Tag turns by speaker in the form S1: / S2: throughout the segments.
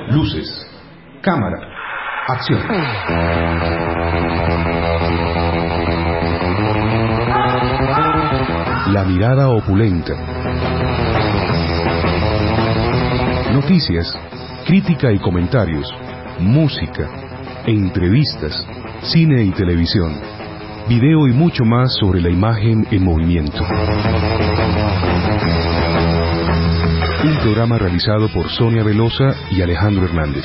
S1: Luces, cámara, acción. La mirada opulenta. Noticias, crítica y comentarios, música, entrevistas, cine y televisión, video y mucho más sobre la imagen en movimiento. Un programa realizado por Sonia Velosa y Alejandro Hernández.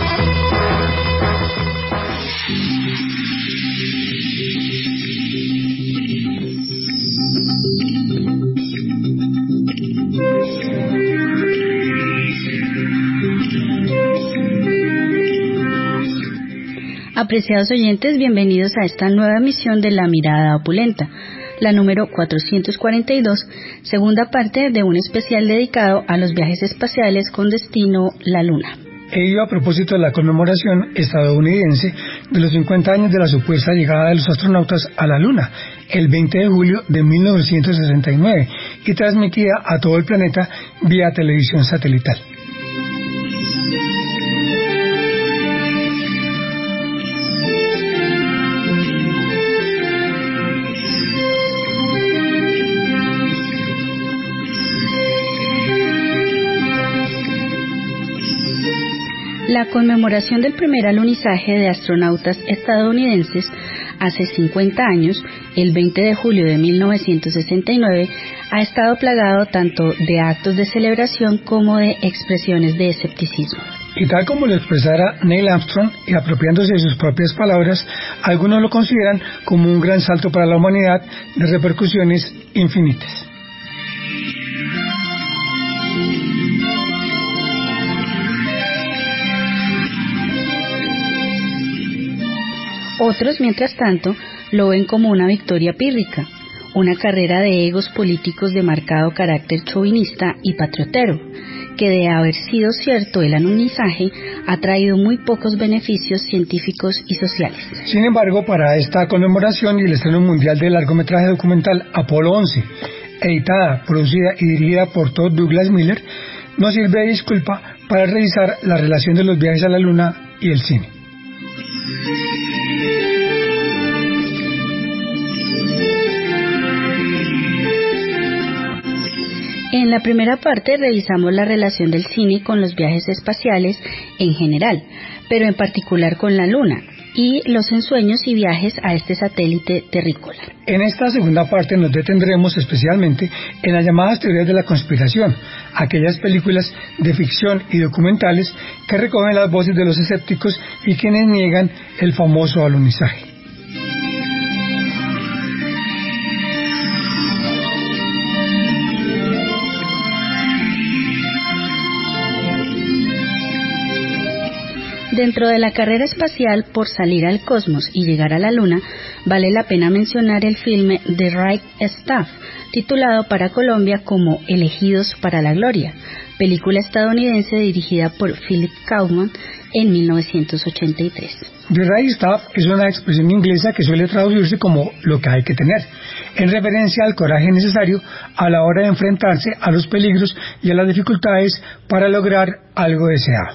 S2: Apreciados oyentes, bienvenidos a esta nueva emisión de La Mirada Opulenta, la número 442, segunda parte de un especial dedicado a los viajes espaciales con destino la Luna.
S3: Ello a propósito de la conmemoración estadounidense de los 50 años de la supuesta llegada de los astronautas a la Luna, el 20 de julio de 1969, y transmitida a todo el planeta vía televisión satelital.
S2: La conmemoración del primer alunizaje de astronautas estadounidenses hace 50 años, el 20 de julio de 1969, ha estado plagado tanto de actos de celebración como de expresiones de escepticismo.
S3: Y tal como lo expresara Neil Armstrong, y apropiándose de sus propias palabras, algunos lo consideran como un gran salto para la humanidad de repercusiones infinitas.
S2: Otros, mientras tanto, lo ven como una victoria pírrica, una carrera de egos políticos de marcado carácter chauvinista y patriotero, que de haber sido cierto el alunizaje, ha traído muy pocos beneficios científicos y sociales.
S3: Sin embargo, para esta conmemoración y el estreno mundial del largometraje documental Apolo 11, editada, producida y dirigida por Todd Douglas Miller, nos sirve de disculpa para revisar la relación de los viajes a la Luna y el cine.
S2: En la primera parte revisamos la relación del cine con los viajes espaciales en general, pero en particular con la Luna, y los ensueños y viajes a este satélite terrícola.
S3: En esta segunda parte nos detendremos especialmente en las llamadas teorías de la conspiración, aquellas películas de ficción y documentales que recogen las voces de los escépticos y quienes niegan el famoso alunizaje.
S2: Dentro de la carrera espacial por salir al cosmos y llegar a la Luna, vale la pena mencionar el filme The Right Stuff, titulado para Colombia como Elegidos para la Gloria, película estadounidense dirigida por Philip Kaufman en 1983.
S3: The Right Stuff es una expresión inglesa que suele traducirse como lo que hay que tener, en referencia al coraje necesario a la hora de enfrentarse a los peligros y a las dificultades para lograr algo deseado.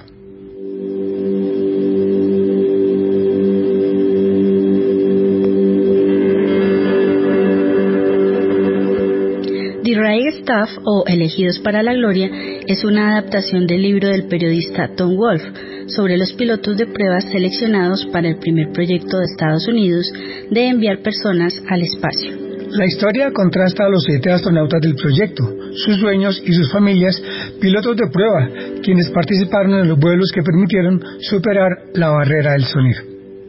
S2: The Right Stuff o Elegidos para la Gloria es una adaptación del libro del periodista Tom Wolfe sobre los pilotos de pruebas seleccionados para el primer proyecto de Estados Unidos de enviar personas al espacio.
S3: La historia contrasta a los 7 astronautas del proyecto, sus dueños y sus familias, pilotos de prueba, quienes participaron en los vuelos que permitieron superar la barrera del sonido.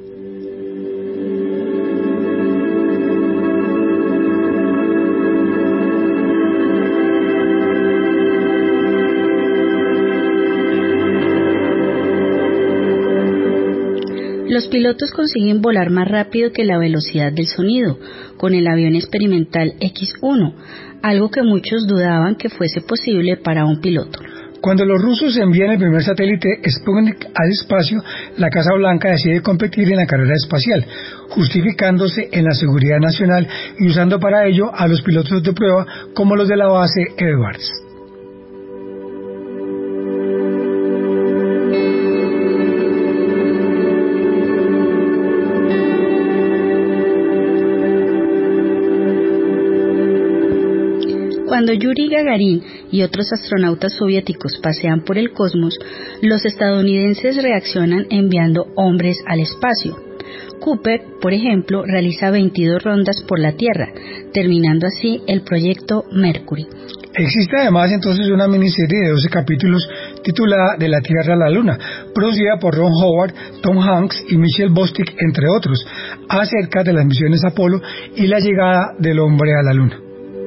S2: Los pilotos consiguen volar más rápido que la velocidad del sonido, con el avión experimental X-1, algo que muchos dudaban que fuese posible para un piloto.
S3: Cuando los rusos envían el primer satélite Sputnik al espacio, la Casa Blanca decide competir en la carrera espacial, justificándose en la seguridad nacional y usando para ello a los pilotos de prueba como los de la base Edwards.
S2: Cuando Yuri Gagarin y otros astronautas soviéticos pasean por el cosmos, los estadounidenses reaccionan enviando hombres al espacio. Cooper, por ejemplo, realiza 22 rondas por la Tierra, terminando así el proyecto Mercury.
S3: Existe además entonces una miniserie de 12 capítulos titulada De la Tierra a la Luna, producida por Ron Howard, Tom Hanks y Michelle Bostic, entre otros, acerca de las misiones Apolo y la llegada del hombre a la Luna.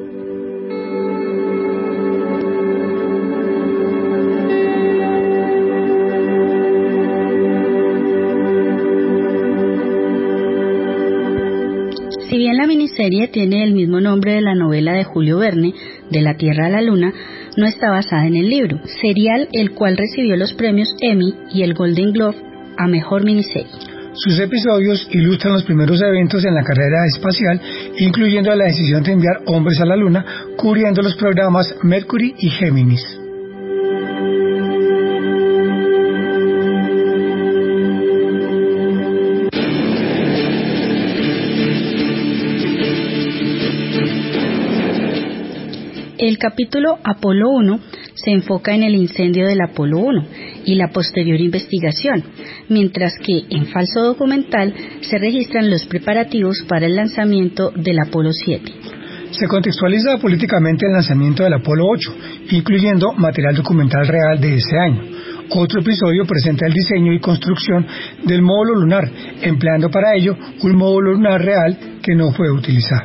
S2: Si bien la miniserie tiene el mismo nombre de la novela de Julio Verne, De la Tierra a la Luna, no está basada en el libro, serial el cual recibió los premios Emmy y el Golden Globe a Mejor Miniserie.
S3: Sus episodios ilustran los primeros eventos en la carrera espacial, incluyendo la decisión de enviar hombres a la Luna, cubriendo los programas Mercury y Géminis.
S2: El capítulo Apolo 1 se enfoca en el incendio del Apolo 1 y la posterior investigación, mientras que en falso documental se registran los preparativos para el lanzamiento del Apolo 7.
S3: Se contextualiza políticamente el lanzamiento del Apolo 8, incluyendo material documental real de ese año. Otro episodio presenta el diseño y construcción del módulo lunar, empleando para ello un módulo lunar real que no fue utilizado.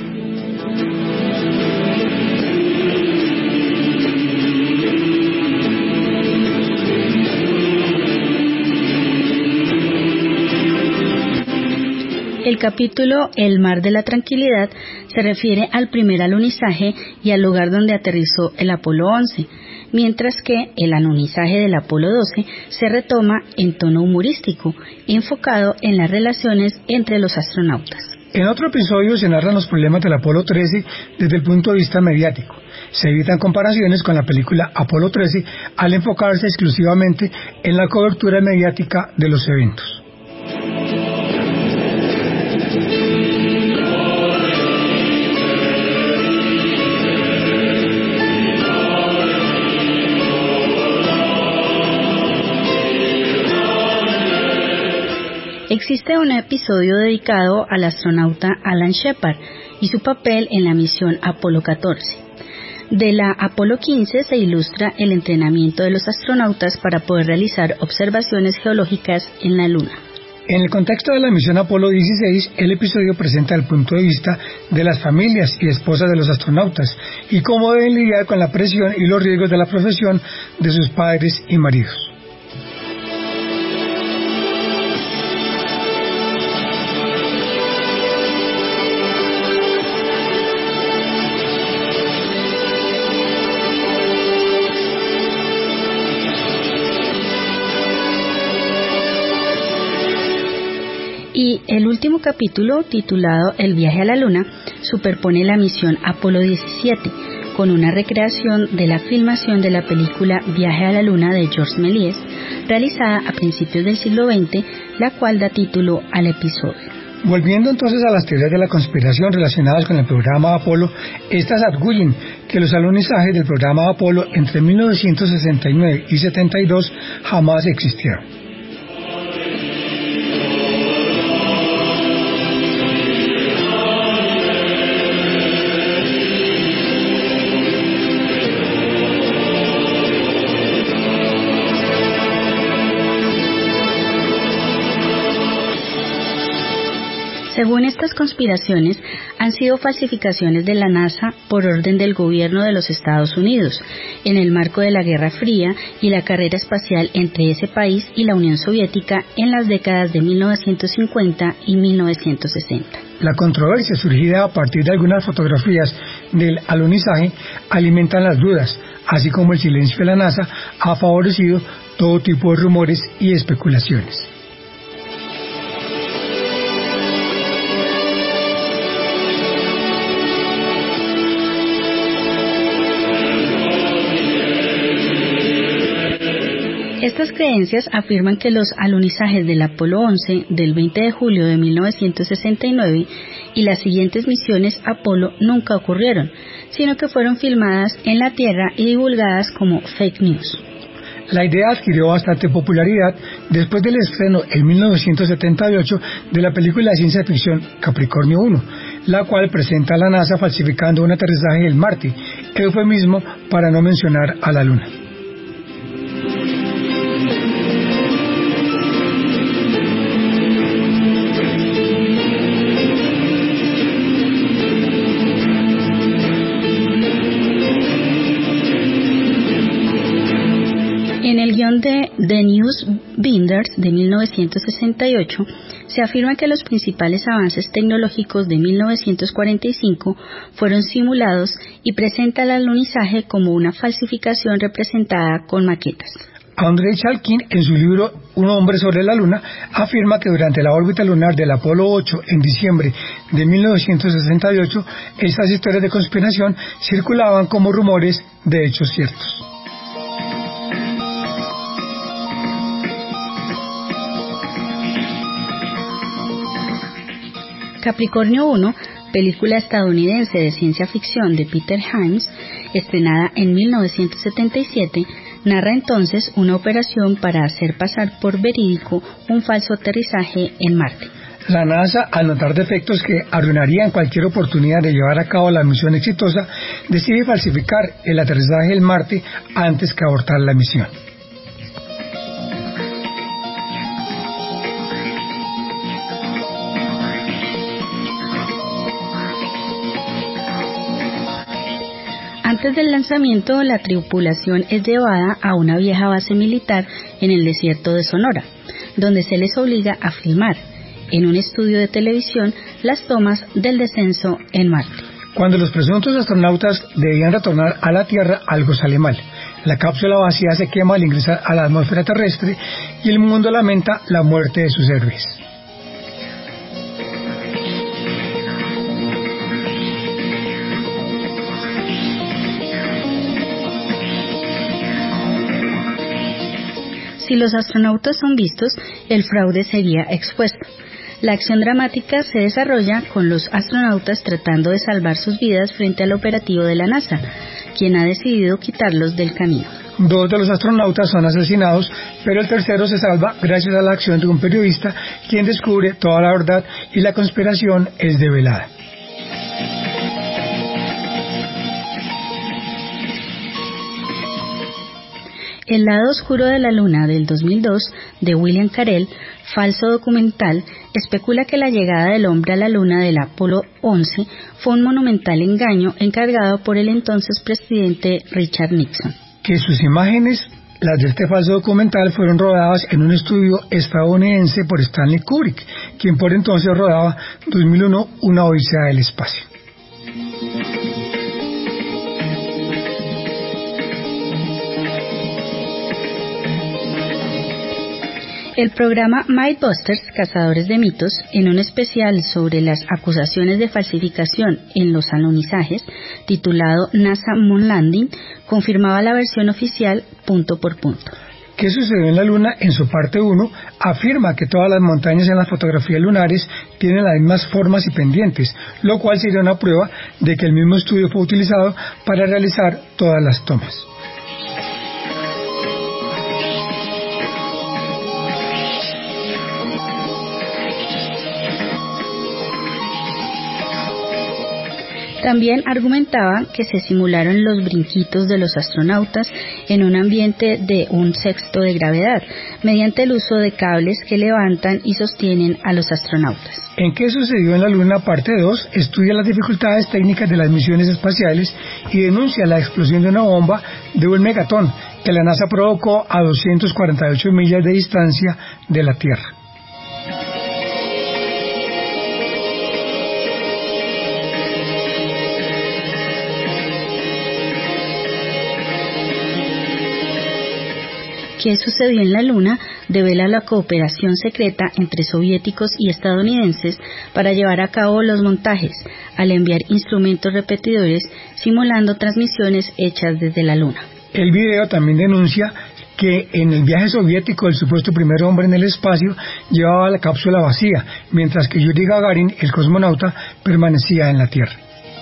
S2: El capítulo El Mar de la Tranquilidad se refiere al primer alunizaje y al lugar donde aterrizó el Apolo 11, mientras que el alunizaje del Apolo 12 se retoma en tono humorístico, enfocado en las relaciones entre los astronautas.
S3: En otro episodio se narran los problemas del Apolo 13 desde el punto de vista mediático. Se evitan comparaciones con la película Apolo 13 al enfocarse exclusivamente en la cobertura mediática de los eventos.
S2: Existe un episodio dedicado al astronauta Alan Shepard y su papel en la misión Apolo 14. De la Apolo 15 se ilustra el entrenamiento de los astronautas para poder realizar observaciones geológicas en la Luna.
S3: En el contexto de la misión Apolo 16, el episodio presenta el punto de vista de las familias y esposas de los astronautas y cómo deben lidiar con la presión y los riesgos de la profesión de sus padres y maridos.
S2: Y el último capítulo, titulado El viaje a la Luna, superpone la misión Apolo 17, con una recreación de la filmación de la película Viaje a la Luna de Georges Méliès, realizada a principios del siglo XX, la cual da título al episodio.
S3: Volviendo entonces a las teorías de la conspiración relacionadas con el programa Apolo, estas arguyen que los alunizajes del programa Apolo entre 1969 y 72 jamás existieron.
S2: Según estas conspiraciones, han sido falsificaciones de la NASA por orden del gobierno de los Estados Unidos, en el marco de la Guerra Fría y la carrera espacial entre ese país y la Unión Soviética en las décadas de 1950 y 1960.
S3: La controversia surgida a partir de algunas fotografías del alunizaje alimentan las dudas, así como el silencio de la NASA ha favorecido todo tipo de rumores y especulaciones.
S2: Estas creencias afirman que los alunizajes del Apolo 11 del 20 de julio de 1969 y las siguientes misiones Apolo nunca ocurrieron, sino que fueron filmadas en la Tierra y divulgadas como fake news.
S3: La idea adquirió bastante popularidad después del estreno en 1978 de la película de ciencia ficción Capricornio 1, la cual presenta a la NASA falsificando un aterrizaje en Marte, eufemismo para no mencionar a la Luna.
S2: En el guión de The Newsbinders de 1968 se afirma que los principales avances tecnológicos de 1945 fueron simulados y presenta el alunizaje como una falsificación representada con maquetas.
S3: Andrei Chalkin, en su libro Un hombre sobre la Luna, afirma que durante la órbita lunar del Apolo 8 en diciembre de 1968, estas historias de conspiración circulaban como rumores de hechos ciertos.
S2: Capricornio 1, película estadounidense de ciencia ficción de Peter Hyams, estrenada en 1977, narra entonces una operación para hacer pasar por verídico un falso aterrizaje en Marte.
S3: La NASA, al notar defectos que arruinarían cualquier oportunidad de llevar a cabo la misión exitosa, decide falsificar el aterrizaje en Marte antes que abortar la misión.
S2: Antes del lanzamiento, la tripulación es llevada a una vieja base militar en el desierto de Sonora, donde se les obliga a filmar, en un estudio de televisión, las tomas del descenso en Marte.
S3: Cuando los presuntos astronautas debían retornar a la Tierra, algo sale mal. La cápsula vacía se quema al ingresar a la atmósfera terrestre y el mundo lamenta la muerte de sus héroes.
S2: Si los astronautas son vistos, el fraude sería expuesto. La acción dramática se desarrolla con los astronautas tratando de salvar sus vidas frente al operativo de la NASA, quien ha decidido quitarlos del camino.
S3: 2 de los astronautas son asesinados, pero el tercero se salva gracias a la acción de un periodista, quien descubre toda la verdad y la conspiración es develada.
S2: El lado oscuro de la Luna del 2002, de William Carell, falso documental, especula que la llegada del hombre a la Luna del Apolo 11 fue un monumental engaño encargado por el entonces presidente Richard Nixon.
S3: Que sus imágenes, las de este falso documental, fueron rodadas en un estudio estadounidense por Stanley Kubrick, quien por entonces rodaba 2001, Una odisea del espacio.
S2: El programa Mythbusters, Cazadores de Mitos, en un especial sobre las acusaciones de falsificación en los alunizajes, titulado NASA Moon Landing, confirmaba la versión oficial punto por punto.
S3: ¿Qué sucedió en la Luna? En su parte 1, afirma que todas las montañas en las fotografías lunares tienen las mismas formas y pendientes, lo cual sería una prueba de que el mismo estudio fue utilizado para realizar todas las tomas.
S2: También argumentaba que se simularon los brinquitos de los astronautas en un ambiente de 1/6 de gravedad, mediante el uso de cables que levantan y sostienen a los astronautas.
S3: ¿En qué sucedió en la Luna? Parte 2 estudia las dificultades técnicas de las misiones espaciales y denuncia la explosión de una bomba de 1 megatón que la NASA provocó a 248 millas de distancia de la Tierra.
S2: ¿Qué sucedió en la Luna? Devela la cooperación secreta entre soviéticos y estadounidenses para llevar a cabo los montajes, al enviar instrumentos repetidores simulando transmisiones hechas desde la Luna.
S3: El video también denuncia que en el viaje soviético el supuesto primer hombre en el espacio llevaba la cápsula vacía, mientras que Yuri Gagarin, el cosmonauta, permanecía en la Tierra.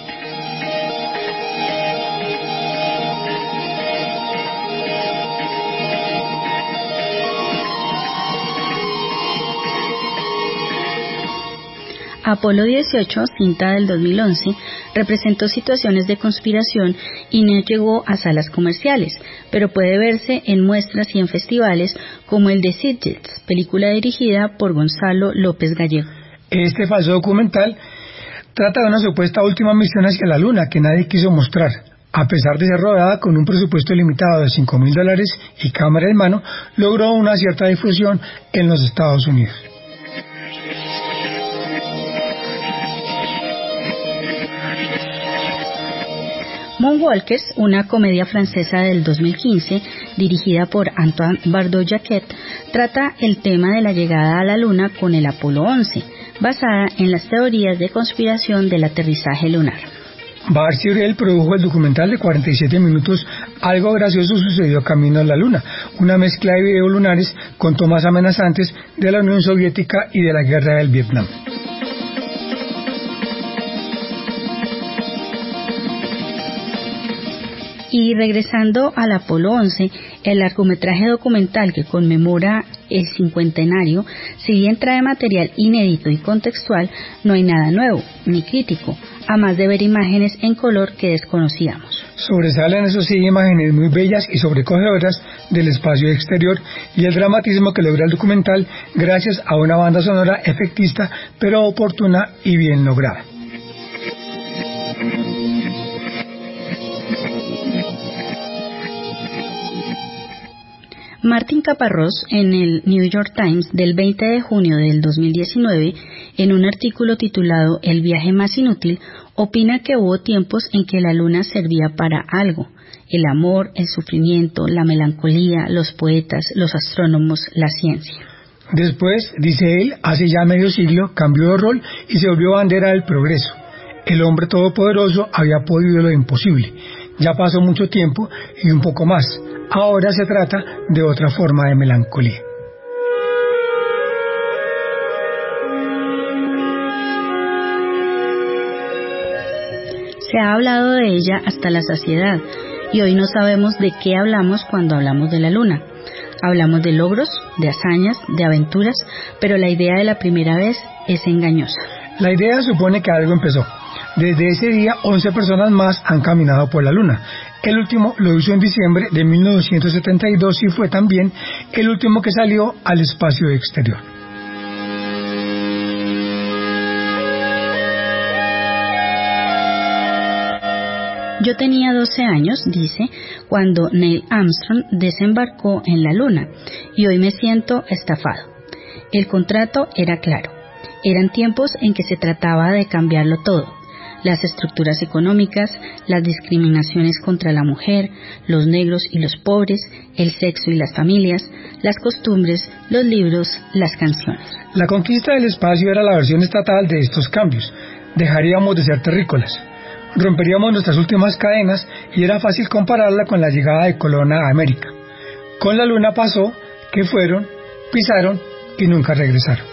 S2: Apolo 18, cinta del 2011, representó situaciones de conspiración y no llegó a salas comerciales, pero puede verse en muestras y en festivales como el de Sitges, película dirigida por Gonzalo López Gallego.
S3: Este falso documental trata de una supuesta última misión hacia la Luna que nadie quiso mostrar. A pesar de ser rodada con un presupuesto limitado de $5,000 y cámara en mano, logró una cierta difusión en los Estados Unidos.
S2: Moonwalkers, una comedia francesa del 2015, dirigida por Antoine Bardot-Jacquet, trata el tema de la llegada a la Luna con el Apolo 11, basada en las teorías de conspiración del aterrizaje lunar.
S3: Bar Sibrel produjo el documental de 47 minutos Algo gracioso sucedió camino a la Luna, una mezcla de videos lunares con tomas amenazantes de la Unión Soviética y de la guerra del Vietnam.
S2: Y regresando al Apolo 11, el largometraje documental que conmemora el cincuentenario, si bien trae material inédito y contextual, no hay nada nuevo ni crítico, a más de ver imágenes en color que desconocíamos.
S3: Sobresalen, eso sí, imágenes muy bellas y sobrecogedoras del espacio exterior y el dramatismo que logra el documental gracias a una banda sonora efectista pero oportuna y bien lograda.
S2: Martín Caparrós, en el New York Times del 20 de junio del 2019, en un artículo titulado El viaje más inútil, opina que hubo tiempos en que la Luna servía para algo: el amor, el sufrimiento, la melancolía, los poetas, los astrónomos, la ciencia.
S3: Después, dice él, hace ya medio siglo cambió de rol y se volvió bandera del progreso. El hombre todopoderoso había podido lo imposible. Ya pasó mucho tiempo y un poco más. Ahora se trata de otra forma de melancolía.
S2: Se ha hablado de ella hasta la saciedad y hoy no sabemos de qué hablamos cuando hablamos de la Luna. Hablamos de logros, de hazañas, de aventuras, pero la idea de la primera vez es engañosa.
S3: La idea supone que algo empezó. Desde ese día, 11 personas más han caminado por la Luna. El último lo hizo en diciembre de 1972 y fue también el último que salió al espacio exterior.
S2: Yo tenía 12 años, dice, cuando Neil Armstrong desembarcó en la Luna, y hoy me siento estafado. El contrato era claro. Eran tiempos en que se trataba de cambiarlo todo: las estructuras económicas, las discriminaciones contra la mujer, los negros y los pobres, el sexo y las familias, las costumbres, los libros, las canciones.
S3: La conquista del espacio era la versión estatal de estos cambios. Dejaríamos de ser terrícolas. Romperíamos nuestras últimas cadenas y era fácil compararla con la llegada de Colón a América. Con la Luna pasó que fueron, pisaron y nunca regresaron.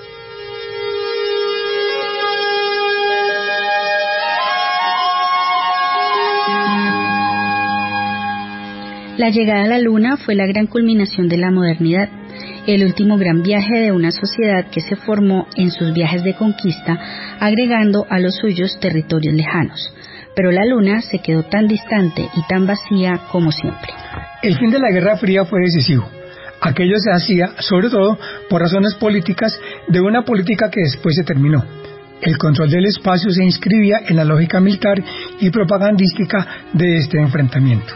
S2: La llegada a la Luna fue la gran culminación de la modernidad, el último gran viaje de una sociedad que se formó en sus viajes de conquista, agregando a los suyos territorios lejanos. Pero la Luna se quedó tan distante y tan vacía como siempre.
S3: El fin de la Guerra Fría fue decisivo. Aquello se hacía, sobre todo, por razones políticas, de una política que después se terminó. El control del espacio se inscribía en la lógica militar y propagandística de este enfrentamiento.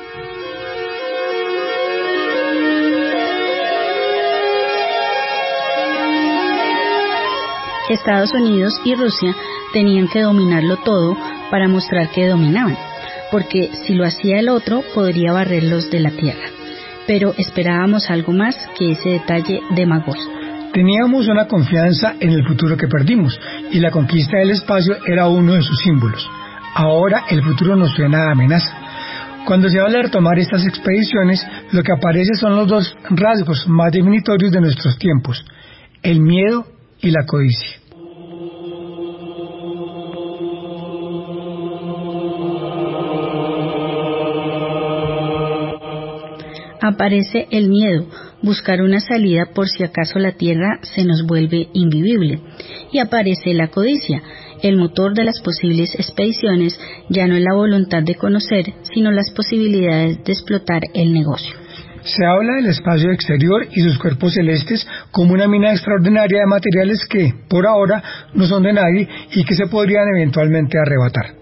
S2: Estados Unidos y Rusia tenían que dominarlo todo para mostrar que dominaban, porque si lo hacía el otro podría barrerlos de la tierra. Pero esperábamos algo más que ese detalle demagoso.
S3: Teníamos una confianza en el futuro que perdimos, y la conquista del espacio era uno de sus símbolos. Ahora el futuro nos suena a amenaza. Cuando se habla de retomar estas expediciones, lo que aparece son los dos rasgos más definitorios de nuestros tiempos: el miedo y la codicia.
S2: Aparece el miedo, buscar una salida por si acaso la tierra se nos vuelve invivible. Y aparece la codicia, el motor de las posibles expediciones ya no es la voluntad de conocer, sino las posibilidades de explotar el negocio.
S3: Se habla del espacio exterior y sus cuerpos celestes como una mina extraordinaria de materiales que, por ahora, no son de nadie y que se podrían eventualmente arrebatar.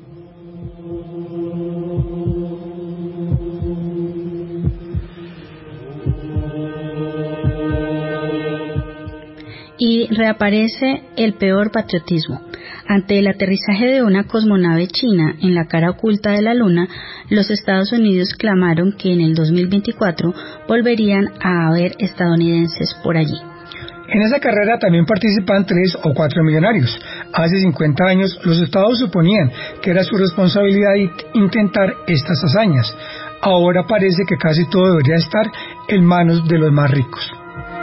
S2: Y reaparece el peor patriotismo. Ante el aterrizaje de una cosmonave china en la cara oculta de la Luna, los Estados Unidos clamaron que en el 2024 volverían a haber estadounidenses por allí.
S3: En esa carrera también participan 3 o 4 millonarios. Hace 50 años los estados suponían que era su responsabilidad intentar estas hazañas. Ahora parece que casi todo debería estar en manos de los más ricos.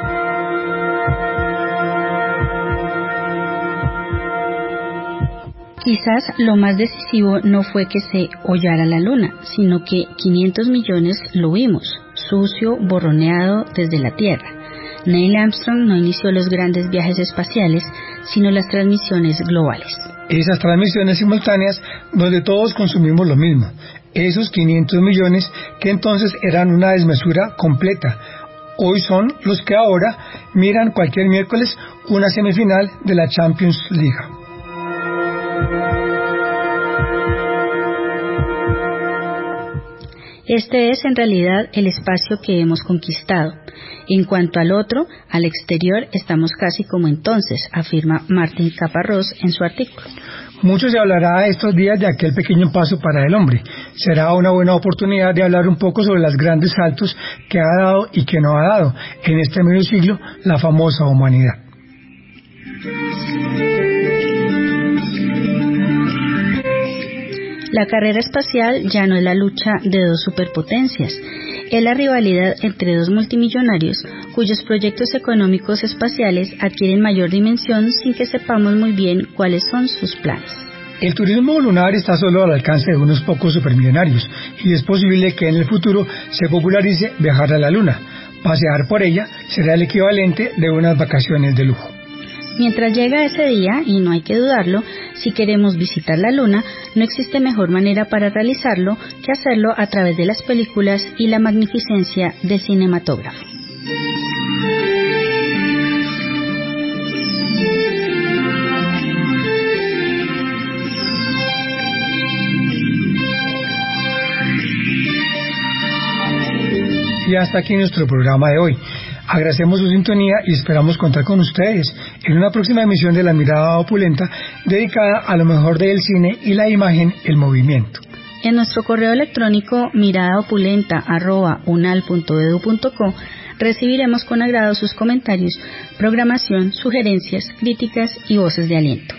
S2: Quizás lo más decisivo no fue que se hollara la Luna, sino que 500 millones lo vimos, sucio, borroneado desde la Tierra. Neil Armstrong no inició los grandes viajes espaciales, sino las transmisiones globales.
S3: Esas transmisiones simultáneas donde todos consumimos lo mismo. Esos 500 millones que entonces eran una desmesura completa. Hoy son los que ahora miran cualquier miércoles una semifinal de la Champions League.
S2: Este es en realidad el espacio que hemos conquistado. En cuanto al otro, al exterior, estamos casi como entonces, afirma Martín Caparrós en su artículo.
S3: Mucho se hablará estos días de aquel pequeño paso para el hombre. Será una buena oportunidad de hablar un poco sobre los grandes saltos que ha dado y que no ha dado en este medio siglo la famosa humanidad.
S2: La carrera espacial ya no es la lucha de dos superpotencias, es la rivalidad entre dos multimillonarios cuyos proyectos económicos espaciales adquieren mayor dimensión sin que sepamos muy bien cuáles son sus planes.
S3: El turismo lunar está solo al alcance de unos pocos supermillonarios y es posible que en el futuro se popularice viajar a la Luna. Pasear por ella será el equivalente de unas vacaciones de lujo.
S2: Mientras llega ese día, y no hay que dudarlo, si queremos visitar la Luna, no existe mejor manera para realizarlo que hacerlo a través de las películas y la magnificencia del cinematógrafo.
S3: Y hasta aquí nuestro programa de hoy. Agradecemos su sintonía y esperamos contar con ustedes en una próxima emisión de La Mirada Opulenta dedicada a lo mejor del cine y la imagen, el movimiento.
S2: En nuestro correo electrónico miradaopulenta@unal.edu.co recibiremos con agrado sus comentarios, programación, sugerencias, críticas y voces de aliento.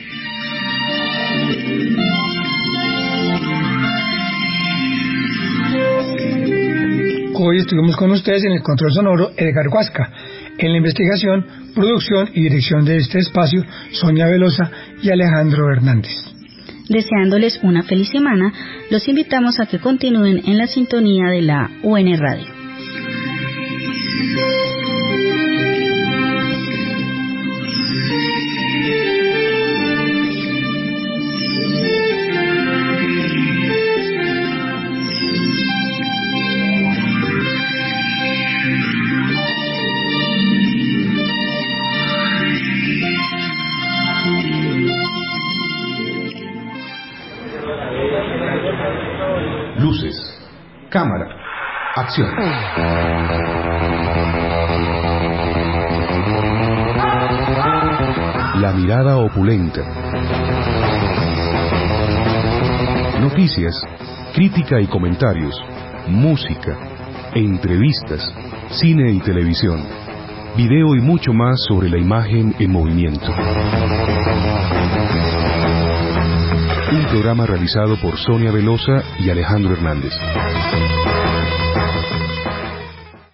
S3: Hoy estuvimos con ustedes en el control sonoro Edgar Huasca, en la investigación, producción y dirección de este espacio Sonia Velosa y Alejandro Hernández.
S2: Deseándoles una feliz semana, los invitamos a que continúen en la sintonía de la UN Radio.
S1: Luces, cámara, acción. La mirada opulenta. Noticias, crítica y comentarios, música, entrevistas, cine y televisión, video y mucho más sobre la imagen en movimiento. Un programa realizado por Sonia Velosa y Alejandro Hernández.